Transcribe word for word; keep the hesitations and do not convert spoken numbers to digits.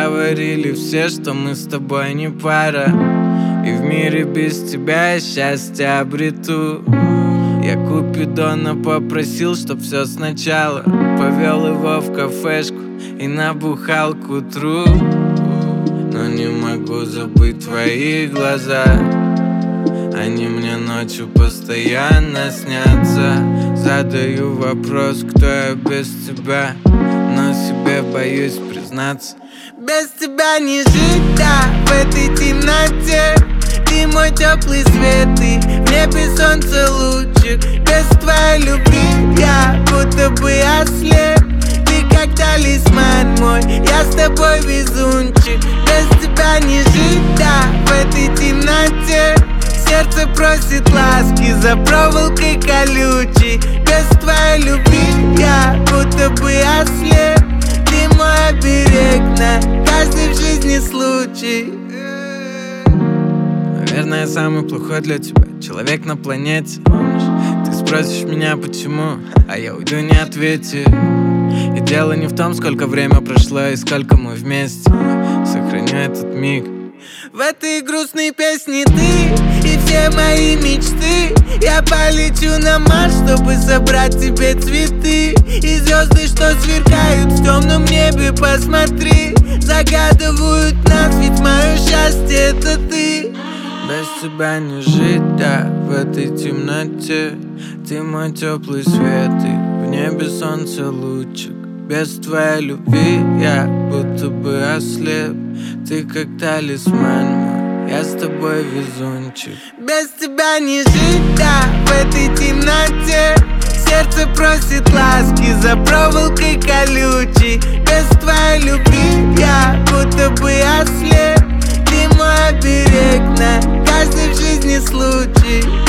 говорили все, что мы с тобой не пара, и в мире без тебя я счастье обрету. Я Купидона попросил, чтоб все сначала, повел его в кафешку и набухал к утру. Но не могу забыть твои глаза, они мне ночью постоянно снятся. Задаю вопрос, кто я без тебя, но себе боюсь признаться. Без тебя не жить, да, в этой темноте. Ты мой теплый свет, и в небе солнце лучик. Без твоей любви я будто бы ослеп. Ты как талисман мой, я с тобой везунчик. Без тебя не жить, да, в этой темноте. Сердце просит ласки за проволокой колючей. Без твоей любви я будто бы ослеп. Ты мой оберег на каждый в жизни случай. Наверное, я самый плохой для тебя человек на планете. Ты спросишь меня почему, а я уйду не ответив. И дело не в том, сколько время прошло и сколько мы вместе. Сохраню этот миг. В этой грустной песне ты и все мои мечты. Я полечу на Марс, чтобы собрать тебе цветы. И звезды, что сверкают в темном небе, посмотри, загадывают нас, ведь мое счастье это ты. Без тебя не жить, да, в этой темноте. Ты мой теплый свет, и в небе солнце лучик. Без твоей любви я будто бы ослеп. Ты как талисман мой, я с тобой везунчик. Без тебя не жить, да, в этой темноте. Сердце просит ласки за проволокой колючей. Без твоей любви я будто бы ослеп. Ты мой оберег на каждый в жизни случай.